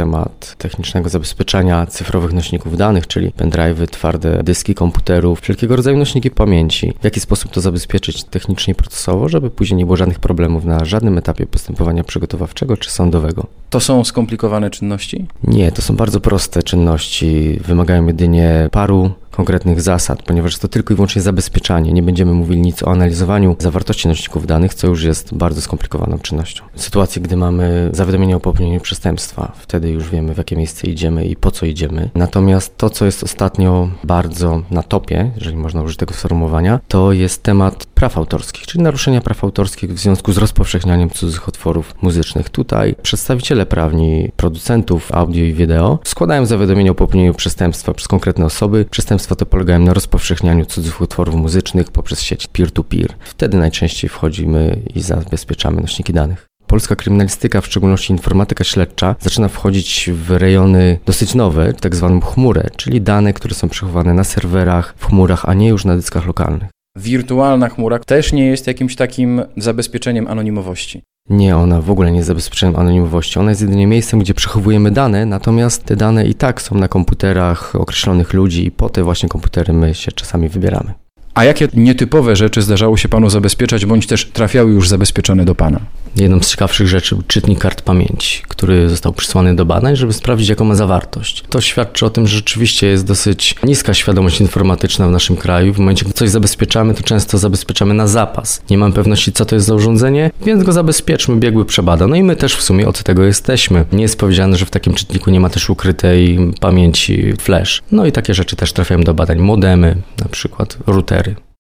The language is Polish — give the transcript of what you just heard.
temat technicznego zabezpieczania cyfrowych nośników danych, czyli pendrive'y, twarde dyski komputerów, wszelkiego rodzaju nośniki pamięci. W jaki sposób to zabezpieczyć technicznie i procesowo, żeby później nie było żadnych problemów na żadnym etapie postępowania przygotowawczego czy sądowego. To są skomplikowane czynności? Nie, to są bardzo proste czynności. Wymagają jedynie paru konkretnych zasad, ponieważ to tylko i wyłącznie zabezpieczanie. Nie będziemy mówili nic o analizowaniu zawartości nośników danych, co już jest bardzo skomplikowaną czynnością. W sytuacji, gdy mamy zawiadomienie o popełnieniu przestępstwa, wtedy już wiemy, w jakie miejsce idziemy i po co idziemy. Natomiast to, co jest ostatnio bardzo na topie, jeżeli można użyć tego sformułowania, to jest temat praw autorskich, czyli naruszenia praw autorskich w związku z rozpowszechnianiem cudzych utworów muzycznych. Tutaj przedstawiciele prawni producentów audio i wideo składają zawiadomienie o popełnieniu przestępstwa przez konkretne osoby. Przestępstwa te polegają na rozpowszechnianiu cudzych utworów muzycznych poprzez sieć peer-to-peer. Wtedy najczęściej wchodzimy i zabezpieczamy nośniki danych. Polska kryminalistyka, w szczególności informatyka śledcza, zaczyna wchodzić w rejony dosyć nowe, tak zwaną chmurę, czyli dane, które są przechowywane na serwerach, w chmurach, a nie już na dyskach lokalnych. Wirtualna chmura też nie jest jakimś takim zabezpieczeniem anonimowości. Nie, ona w ogóle nie jest zabezpieczeniem anonimowości. Ona jest jedynie miejscem, gdzie przechowujemy dane, natomiast te dane i tak są na komputerach określonych ludzi i po te właśnie komputery my się czasami wybieramy. A jakie nietypowe rzeczy zdarzało się panu zabezpieczać, bądź też trafiały już zabezpieczone do pana? Jedną z ciekawszych rzeczy był czytnik kart pamięci, który został przysłany do badań, żeby sprawdzić, jaką ma zawartość. To świadczy o tym, że rzeczywiście jest dosyć niska świadomość informatyczna w naszym kraju. W momencie, gdy coś zabezpieczamy, to często zabezpieczamy na zapas. Nie mam pewności, co to jest za urządzenie, więc go zabezpieczmy, biegły przebada. No i my też w sumie od tego jesteśmy. Nie jest powiedziane, że w takim czytniku nie ma też ukrytej pamięci flash. No i takie rzeczy też trafiają do badań. Modemy, na przykład routery.